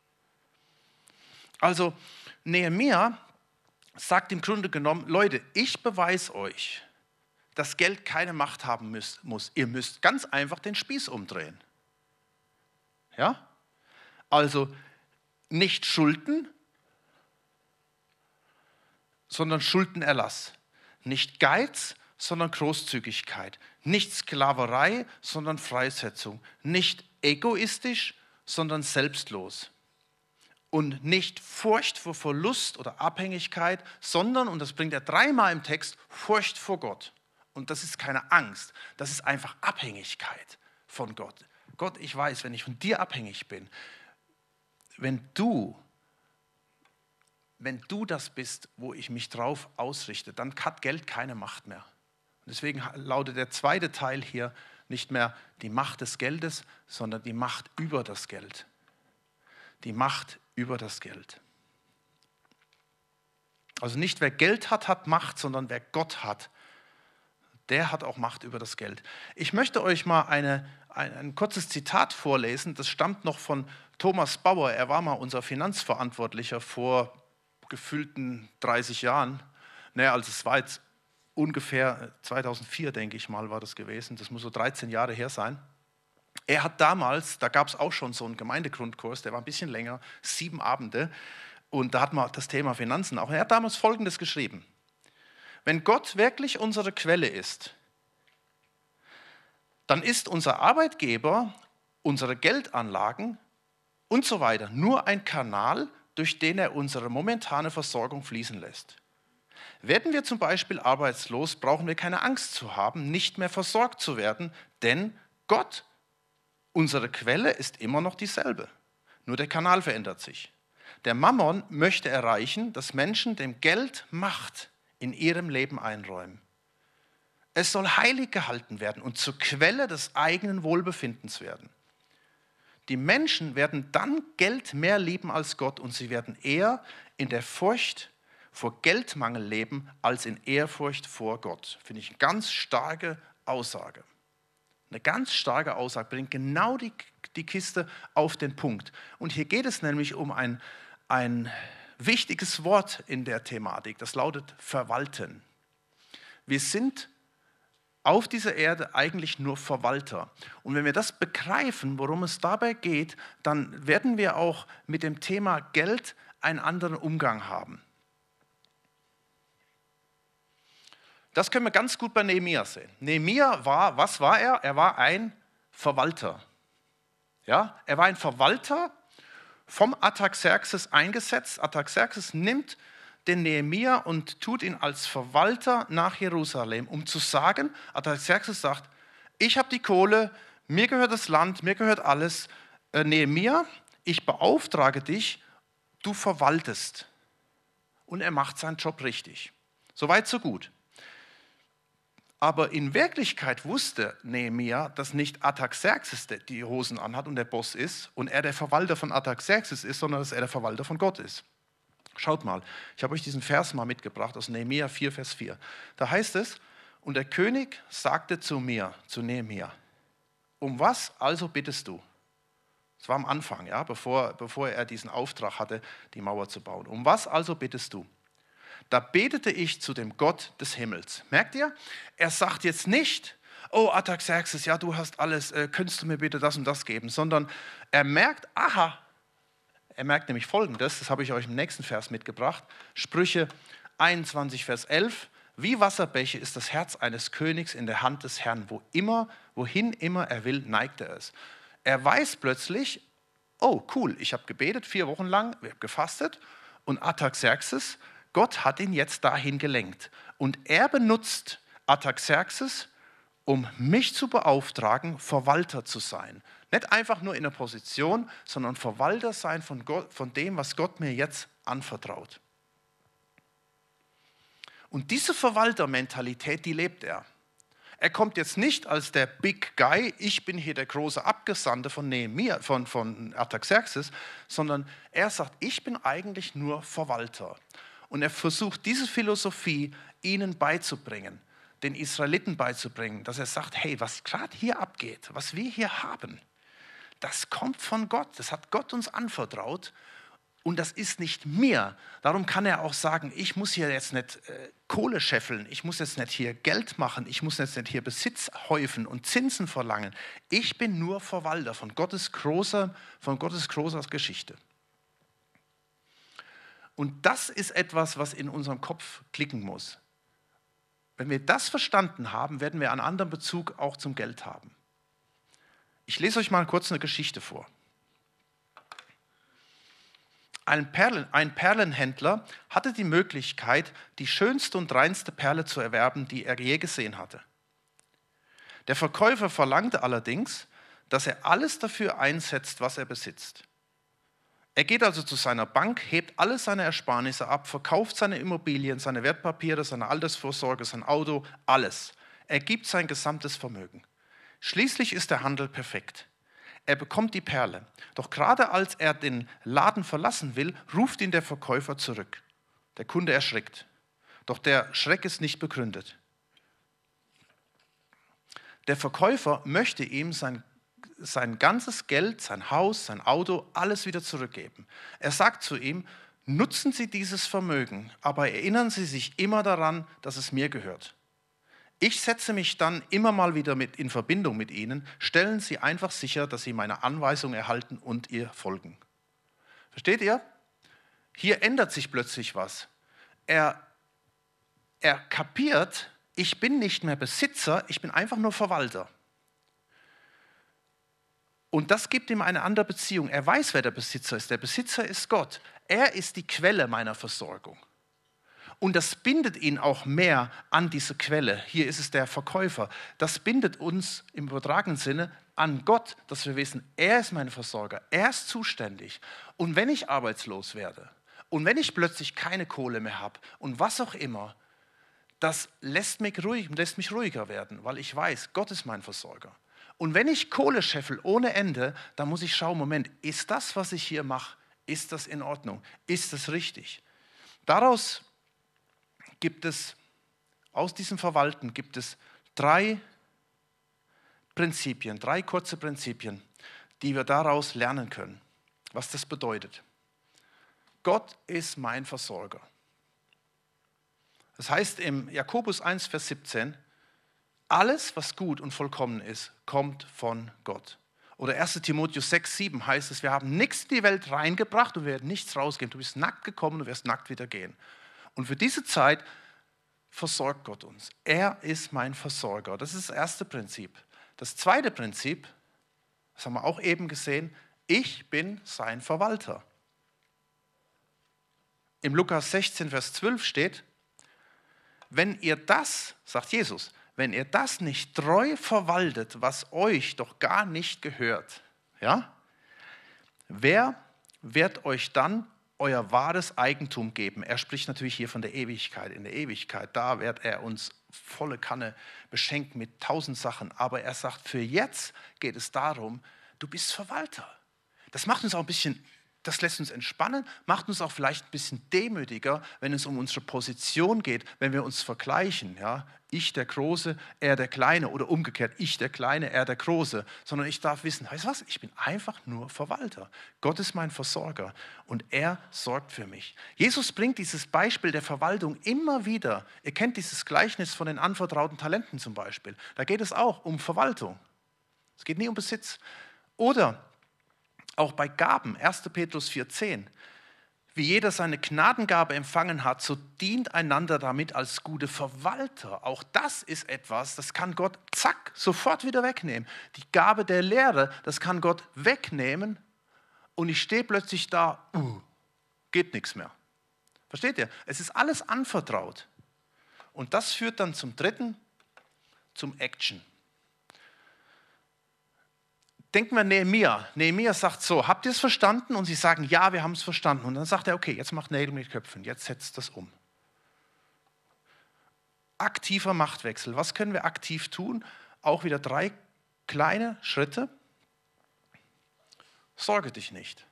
Also Nehemia sagt im Grunde genommen, Leute, ich beweise euch, dass Geld keine Macht haben müsst, muss. Ihr müsst ganz einfach den Spieß umdrehen. Ja? Also nicht Schulden, sondern Schuldenerlass. Nicht Geiz, sondern Großzügigkeit. Nicht Sklaverei, sondern Freisetzung. Nicht egoistisch, sondern selbstlos. Und nicht Furcht vor Verlust oder Abhängigkeit, sondern, und das bringt er dreimal im Text, Furcht vor Gott. Und das ist keine Angst, das ist einfach Abhängigkeit von Gott. Gott, ich weiß, wenn ich von dir abhängig bin, wenn du wenn du das bist, wo ich mich drauf ausrichte, dann hat Geld keine Macht mehr. Deswegen lautet der zweite Teil hier nicht mehr die Macht des Geldes, sondern die Macht über das Geld. Die Macht über das Geld. Also nicht wer Geld hat, hat Macht, sondern wer Gott hat, der hat auch Macht über das Geld. Ich möchte euch mal eine, ein, ein kurzes Zitat vorlesen, das stammt noch von Thomas Bauer. Er war mal unser Finanzverantwortlicher vor gefühlten dreißig Jahren. Naja, also es war jetzt ungefähr zweitausendvier, denke ich mal, war das gewesen. Das muss so dreizehn Jahre her sein. Er hat damals, da gab es auch schon so einen Gemeindegrundkurs, der war ein bisschen länger, sieben Abende. Und da hat man das Thema Finanzen auch. Er hat damals Folgendes geschrieben. Wenn Gott wirklich unsere Quelle ist, dann ist unser Arbeitgeber, unsere Geldanlagen und so weiter nur ein Kanal, durch den er unsere momentane Versorgung fließen lässt. Werden wir zum Beispiel arbeitslos, brauchen wir keine Angst zu haben, nicht mehr versorgt zu werden, denn Gott, unsere Quelle, ist immer noch dieselbe. Nur der Kanal verändert sich. Der Mammon möchte erreichen, dass Menschen dem Geld Macht in ihrem Leben einräumen. Es soll heilig gehalten werden und zur Quelle des eigenen Wohlbefindens werden. Die Menschen werden dann Geld mehr lieben als Gott und sie werden eher in der Furcht vor Geldmangel leben als in Ehrfurcht vor Gott. Finde ich eine ganz starke Aussage. Eine ganz starke Aussage, bringt genau die, die Kiste auf den Punkt. Und hier geht es nämlich um ein, ein wichtiges Wort in der Thematik, das lautet verwalten. Wir sind auf dieser Erde eigentlich nur Verwalter. Und wenn wir das begreifen, worum es dabei geht, dann werden wir auch mit dem Thema Geld einen anderen Umgang haben. Das können wir ganz gut bei Nehemia sehen. Nehemia war, was war er? Er war ein Verwalter. Ja, er war ein Verwalter, vom Artaxerxes eingesetzt. Artaxerxes nimmt den Nehemia und tut ihn als Verwalter nach Jerusalem, um zu sagen, Artaxerxes sagt, ich habe die Kohle, mir gehört das Land, mir gehört alles. Äh, Nehemia, ich beauftrage dich, du verwaltest. Und er macht seinen Job richtig. Soweit, so gut. Aber in Wirklichkeit wusste Nehemia, dass nicht Artaxerxes die Hosen anhat und der Boss ist und er der Verwalter von Artaxerxes ist, sondern dass er der Verwalter von Gott ist. Schaut mal, ich habe euch diesen Vers mal mitgebracht aus Nehemia vier, Vers vier. Da heißt es, und der König sagte zu mir, zu Nehemia, um was also bittest du? Das war am Anfang, ja, bevor, bevor er diesen Auftrag hatte, die Mauer zu bauen. Um was also bittest du? Da betete ich zu dem Gott des Himmels. Merkt ihr? Er sagt jetzt nicht, oh Artaxerxes, ja, du hast alles, äh, könntest du mir bitte das und das geben, sondern er merkt, aha, er merkt nämlich Folgendes, das habe ich euch im nächsten Vers mitgebracht, Sprüche einundzwanzig, Vers elf, wie Wasserbäche ist das Herz eines Königs in der Hand des Herrn, wo immer, wohin immer er will, neigt er es. Er weiß plötzlich, oh cool, ich habe gebetet, vier Wochen lang, wir haben gefastet und Artaxerxes, Gott hat ihn jetzt dahin gelenkt. Und er benutzt Artaxerxes, um mich zu beauftragen, Verwalter zu sein. Nicht einfach nur in der Position, sondern Verwalter sein von, Gott, von dem, was Gott mir jetzt anvertraut. Und diese Verwaltermentalität, die lebt er. Er kommt jetzt nicht als der Big Guy, ich bin hier der große Abgesandte von Nehemia, von, von Artaxerxes, sondern er sagt, ich bin eigentlich nur Verwalter. Und er versucht, diese Philosophie ihnen beizubringen, den Israeliten beizubringen, dass er sagt, hey, was gerade hier abgeht, was wir hier haben, das kommt von Gott, das hat Gott uns anvertraut und das ist nicht mir. Darum kann er auch sagen, ich muss hier jetzt nicht äh, Kohle scheffeln, ich muss jetzt nicht hier Geld machen, ich muss jetzt nicht hier Besitz häufen und Zinsen verlangen. Ich bin nur Verwalter von Gottes großer, von Gottes großer Geschichte. Und das ist etwas, was in unserem Kopf klicken muss. Wenn wir das verstanden haben, werden wir einen anderen Bezug auch zum Geld haben. Ich lese euch mal kurz eine Geschichte vor. Ein, Perlen, ein Perlenhändler hatte die Möglichkeit, die schönste und reinste Perle zu erwerben, die er je gesehen hatte. Der Verkäufer verlangte allerdings, dass er alles dafür einsetzt, was er besitzt. Er geht also zu seiner Bank, hebt alle seine Ersparnisse ab, verkauft seine Immobilien, seine Wertpapiere, seine Altersvorsorge, sein Auto, alles. Er gibt sein gesamtes Vermögen. Schließlich ist der Handel perfekt. Er bekommt die Perle. Doch gerade als er den Laden verlassen will, ruft ihn der Verkäufer zurück. Der Kunde erschrickt. Doch der Schreck ist nicht begründet. Der Verkäufer möchte ihm sein, sein ganzes Geld, sein Haus, sein Auto, alles wieder zurückgeben. Er sagt zu ihm, nutzen Sie dieses Vermögen, aber erinnern Sie sich immer daran, dass es mir gehört. Ich setze mich dann immer mal wieder mit in Verbindung mit Ihnen. Stellen Sie einfach sicher, dass Sie meine Anweisung erhalten und ihr folgen. Versteht ihr? Hier ändert sich plötzlich was. Er, er kapiert, ich bin nicht mehr Besitzer, ich bin einfach nur Verwalter. Und das gibt ihm eine andere Beziehung. Er weiß, wer der Besitzer ist. Der Besitzer ist Gott. Er ist die Quelle meiner Versorgung. Und das bindet ihn auch mehr an diese Quelle. Hier ist es der Verkäufer. Das bindet uns im übertragenen Sinne an Gott, dass wir wissen, er ist mein Versorger, er ist zuständig. Und wenn ich arbeitslos werde und wenn ich plötzlich keine Kohle mehr habe und was auch immer, das lässt mich, ruhig, lässt mich ruhiger werden, weil ich weiß, Gott ist mein Versorger. Und wenn ich Kohle scheffel ohne Ende, dann muss ich schauen, Moment, ist das, was ich hier mache, ist das in Ordnung? Ist das richtig? Daraus gibt es, aus diesem Verwalten gibt es drei Prinzipien, drei kurze Prinzipien, die wir daraus lernen können, was das bedeutet. Gott ist mein Versorger. Das heißt im Jakobus eins, Vers siebzehn, alles, was gut und vollkommen ist, kommt von Gott. Oder erster Timotheus sechs, sieben heißt es, wir haben nichts in die Welt reingebracht und wir werden nichts rausgeben. Du bist nackt gekommen und wirst nackt wieder gehen. Und für diese Zeit versorgt Gott uns. Er ist mein Versorger. Das ist das erste Prinzip. Das zweite Prinzip, das haben wir auch eben gesehen, ich bin sein Verwalter. Im Lukas sechzehn, Vers zwölf steht, wenn ihr das, sagt Jesus, wenn ihr das nicht treu verwaltet, was euch doch gar nicht gehört, ja, wer wird euch dann euer wahres Eigentum geben? Er spricht natürlich hier von der Ewigkeit. In der Ewigkeit, da wird er uns volle Kanne beschenken mit tausend Sachen. Aber er sagt, für jetzt geht es darum, du bist Verwalter. Das macht uns auch ein bisschen, das lässt uns entspannen, macht uns auch vielleicht ein bisschen demütiger, wenn es um unsere Position geht, wenn wir uns vergleichen. Ja? Ich der Große, er der Kleine oder umgekehrt, ich der Kleine, er der Große. Sondern ich darf wissen, weißt du was, ich bin einfach nur Verwalter. Gott ist mein Versorger und er sorgt für mich. Jesus bringt dieses Beispiel der Verwaltung immer wieder. Ihr kennt dieses Gleichnis von den anvertrauten Talenten zum Beispiel. Da geht es auch um Verwaltung. Es geht nie um Besitz. Oder auch bei Gaben, erster Petrus vier, zehn. Wie jeder seine Gnadengabe empfangen hat, so dient einander damit als gute Verwalter. Auch das ist etwas, das kann Gott, zack, sofort wieder wegnehmen. Die Gabe der Lehre, das kann Gott wegnehmen und ich stehe plötzlich da, uh, geht nichts mehr. Versteht ihr? Es ist alles anvertraut. Und das führt dann zum dritten, zum Action. Denken wir Nehemia. Nehemia sagt so, habt ihr es verstanden? Und sie sagen, ja, wir haben es verstanden. Und dann sagt er, okay, jetzt macht Nägel mit Köpfen, jetzt setzt das um. Aktiver Machtwechsel. Was können wir aktiv tun? Auch wieder drei kleine Schritte. Sorge dich nicht.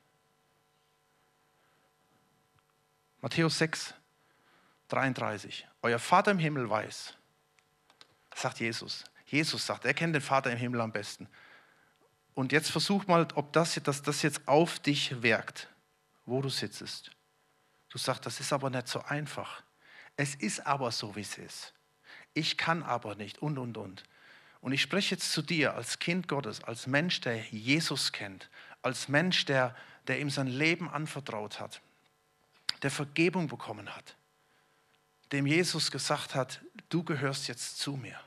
Matthäus sechs, dreiunddreißig. Euer Vater im Himmel weiß, sagt Jesus. Jesus sagt, er kennt den Vater im Himmel am besten. Und jetzt versuch mal, ob das, dass das jetzt auf dich wirkt, wo du sitzt. Du sagst, das ist aber nicht so einfach. Es ist aber so, wie es ist. Ich kann aber nicht und, und, und. Und ich spreche jetzt zu dir als Kind Gottes, als Mensch, der Jesus kennt, als Mensch, der, der ihm sein Leben anvertraut hat, der Vergebung bekommen hat, dem Jesus gesagt hat, du gehörst jetzt zu mir.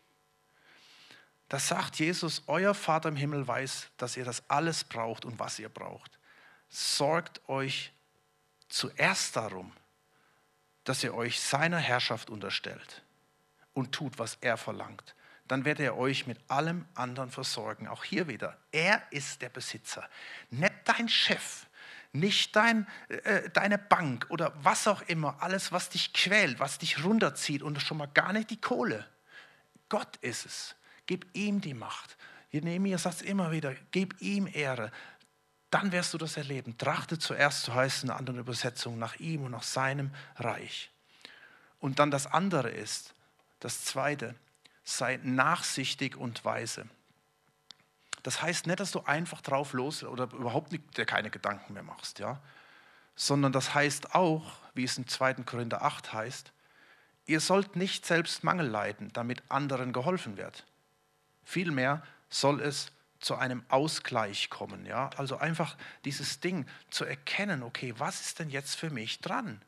Da sagt Jesus, euer Vater im Himmel weiß, dass ihr das alles braucht und was ihr braucht. Sorgt euch zuerst darum, dass ihr euch seiner Herrschaft unterstellt und tut, was er verlangt. Dann wird er euch mit allem anderen versorgen. Auch hier wieder, er ist der Besitzer. Nicht dein Chef, nicht dein, äh, deine Bank oder was auch immer, alles, was dich quält, was dich runterzieht und schon mal gar nicht die Kohle. Gott ist es. Gib ihm die Macht. Nehemiah sagt es immer wieder, gib ihm Ehre. Dann wirst du das erleben. Trachte zuerst, so heißt es in einer anderen Übersetzung, nach ihm und nach seinem Reich. Und dann das andere ist, das zweite, sei nachsichtig und weise. Das heißt nicht, dass du einfach drauf los oder überhaupt nicht, dir keine Gedanken mehr machst, ja? Sondern das heißt auch, wie es in zweiter Korinther acht heißt, ihr sollt nicht selbst Mangel leiden, damit anderen geholfen wird. Vielmehr soll es zu einem Ausgleich kommen. Ja? Also einfach dieses Ding zu erkennen, okay, was ist denn jetzt für mich dran?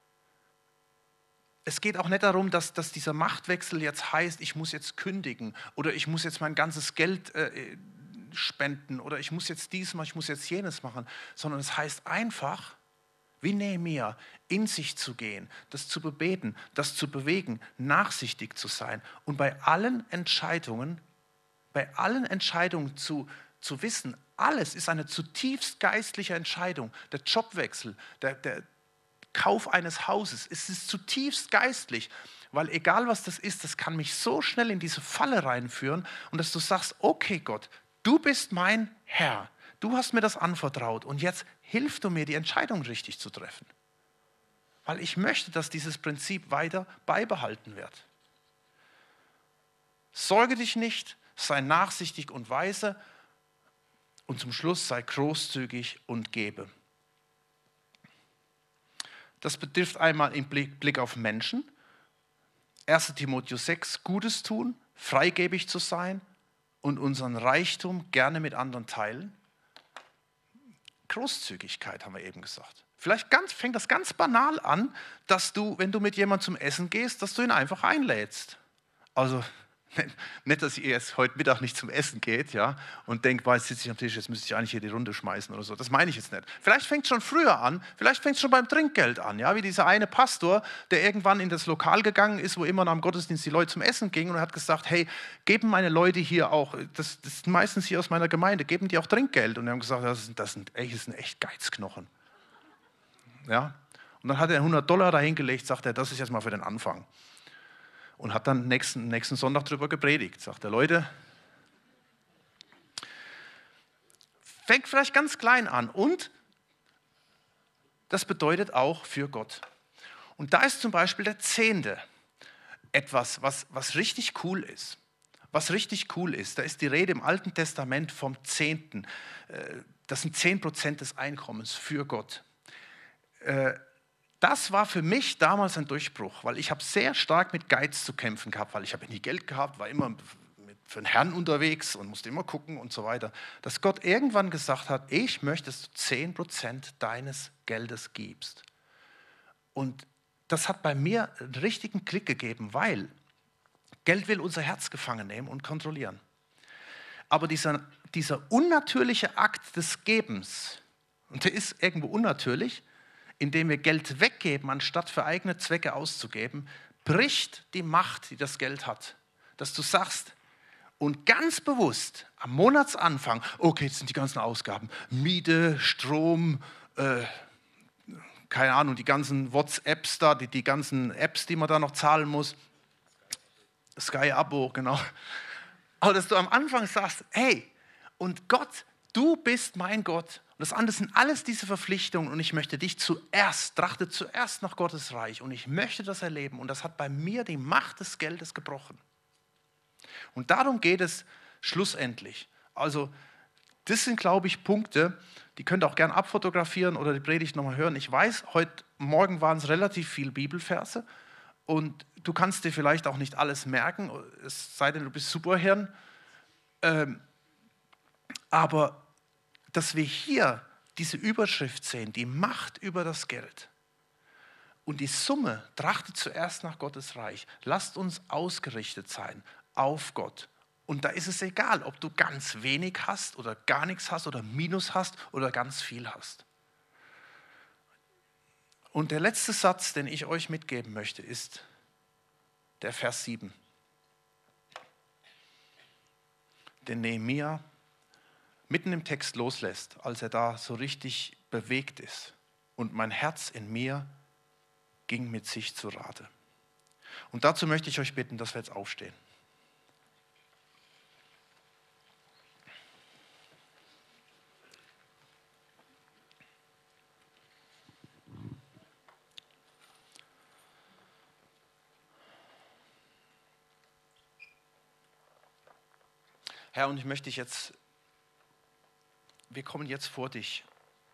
Es geht auch nicht darum, dass, dass dieser Machtwechsel jetzt heißt, ich muss jetzt kündigen oder ich muss jetzt mein ganzes Geld äh, spenden oder ich muss jetzt dies machen, ich muss jetzt jenes machen, sondern es heißt einfach, wie Nehemia, in sich zu gehen, das zu bebeten, das zu bewegen, nachsichtig zu sein und bei allen Entscheidungen, bei allen Entscheidungen zu, zu wissen, alles ist eine zutiefst geistliche Entscheidung. Der Jobwechsel, der, der Kauf eines Hauses, es ist zutiefst geistlich, weil egal was das ist, das kann mich so schnell in diese Falle reinführen und dass du sagst, okay Gott, du bist mein Herr, du hast mir das anvertraut und jetzt hilfst du mir, die Entscheidung richtig zu treffen. Weil ich möchte, dass dieses Prinzip weiter beibehalten wird. Sorge dich nicht, sei nachsichtig und weise und zum Schluss sei großzügig und gebe. Das betrifft einmal im Blick auf Menschen. erster Timotheus sechs, Gutes tun, freigebig zu sein und unseren Reichtum gerne mit anderen teilen. Großzügigkeit haben wir eben gesagt. Vielleicht ganz, fängt das ganz banal an, dass du, wenn du mit jemandem zum Essen gehst, dass du ihn einfach einlädst. Also nicht, dass ihr jetzt heute Mittag nicht zum Essen geht, ja, und denkt, jetzt sitze ich am Tisch, jetzt müsste ich eigentlich hier die Runde schmeißen oder so. Das meine ich jetzt nicht. Vielleicht fängt es schon früher an, vielleicht fängt es schon beim Trinkgeld an, ja, wie dieser eine Pastor, der irgendwann in das Lokal gegangen ist, wo immer nach dem Gottesdienst die Leute zum Essen gingen und hat gesagt, hey, geben meine Leute hier auch, das, das sind meistens hier aus meiner Gemeinde, geben die auch Trinkgeld? Und die haben gesagt, das sind, das sind, ey, das sind echt Geizknochen. Ja, und dann hat er hundert Dollar dahingelegt, sagt er, das ist jetzt mal für den Anfang. Und hat dann nächsten, nächsten Sonntag darüber gepredigt. Sagt er, Leute, fängt vielleicht ganz klein an. Und das bedeutet auch für Gott. Und da ist zum Beispiel der Zehnte etwas, was, was richtig cool ist. Was richtig cool ist, da ist die Rede im Alten Testament vom Zehnten. Das sind zehn Prozent des Einkommens für Gott. Das war für mich damals ein Durchbruch, weil ich habe sehr stark mit Geiz zu kämpfen gehabt, weil ich habe nie Geld gehabt, war immer für den Herrn unterwegs und musste immer gucken und so weiter. Dass Gott irgendwann gesagt hat, ich möchte, dass du zehn Prozent deines Geldes gibst. Und das hat bei mir einen richtigen Klick gegeben, weil Geld will unser Herz gefangen nehmen und kontrollieren. Aber dieser, dieser unnatürliche Akt des Gebens, und der ist irgendwo unnatürlich, indem wir Geld weggeben, anstatt für eigene Zwecke auszugeben, bricht die Macht, die das Geld hat. Dass du sagst, und ganz bewusst am Monatsanfang, okay, jetzt sind die ganzen Ausgaben, Miete, Strom, äh, keine Ahnung, die ganzen WhatsApps da, die, die ganzen Apps, die man da noch zahlen muss, Sky-Abo, genau. Aber dass du am Anfang sagst, hey, und Gott, du bist mein Gott. Und das andere sind alles diese Verpflichtungen und ich möchte dich zuerst, trachte zuerst nach Gottes Reich und ich möchte das erleben und das hat bei mir die Macht des Geldes gebrochen. Und darum geht es schlussendlich. Also das sind, glaube ich, Punkte, die könnt ihr auch gerne abfotografieren oder die Predigt nochmal hören. Ich weiß, heute Morgen waren es relativ viele Bibelverse und du kannst dir vielleicht auch nicht alles merken, es sei denn, du bist Superhirn. Ähm, aber dass wir hier diese Überschrift sehen, die Macht über das Geld und die Summe, trachtet zuerst nach Gottes Reich. Lasst uns ausgerichtet sein auf Gott. Und da ist es egal, ob du ganz wenig hast oder gar nichts hast oder Minus hast oder ganz viel hast. Und der letzte Satz, den ich euch mitgeben möchte, ist der Vers sieben. Den Nehemia mitten im Text loslässt, als er da so richtig bewegt ist und mein Herz in mir ging mit sich zu Rate. Und dazu möchte ich euch bitten, dass wir jetzt aufstehen. Herr, und ich möchte dich jetzt, wir kommen jetzt vor dich.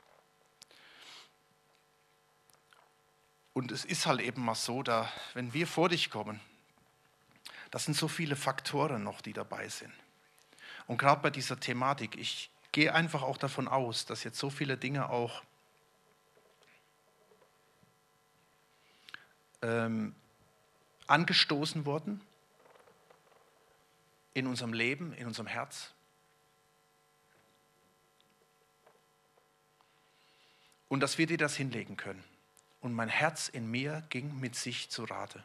Und es ist halt eben mal so, da, wenn wir vor dich kommen, das sind so viele Faktoren noch, die dabei sind. Und gerade bei dieser Thematik, ich gehe einfach auch davon aus, dass jetzt so viele Dinge auch ähm, angestoßen wurden in unserem Leben, in unserem Herz. Und dass wir dir das hinlegen können. Und mein Herz in mir ging mit sich zu Rate.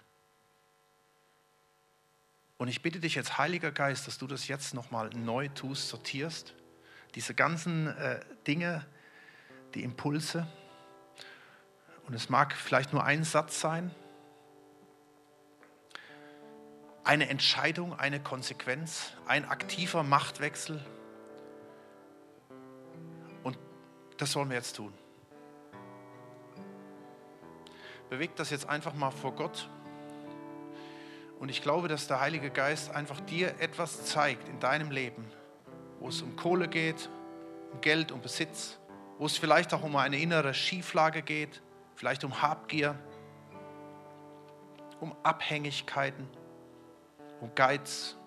Und ich bitte dich jetzt, Heiliger Geist, dass du das jetzt nochmal neu tust, sortierst. Diese ganzen äh, Dinge, die Impulse. Und es mag vielleicht nur ein Satz sein. Eine Entscheidung, eine Konsequenz, ein aktiver Machtwechsel. Und das sollen wir jetzt tun. Bewegt das jetzt einfach mal vor Gott. Und ich glaube, dass der Heilige Geist einfach dir etwas zeigt in deinem Leben, wo es um Kohle geht, um Geld, um Besitz, wo es vielleicht auch um eine innere Schieflage geht, vielleicht um Habgier, um Abhängigkeiten, um Geiz.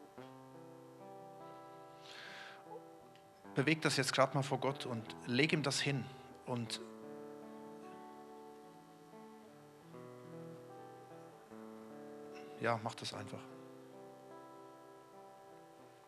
Beweg das jetzt gerade mal vor Gott und leg ihm das hin. Und ja, mach das einfach.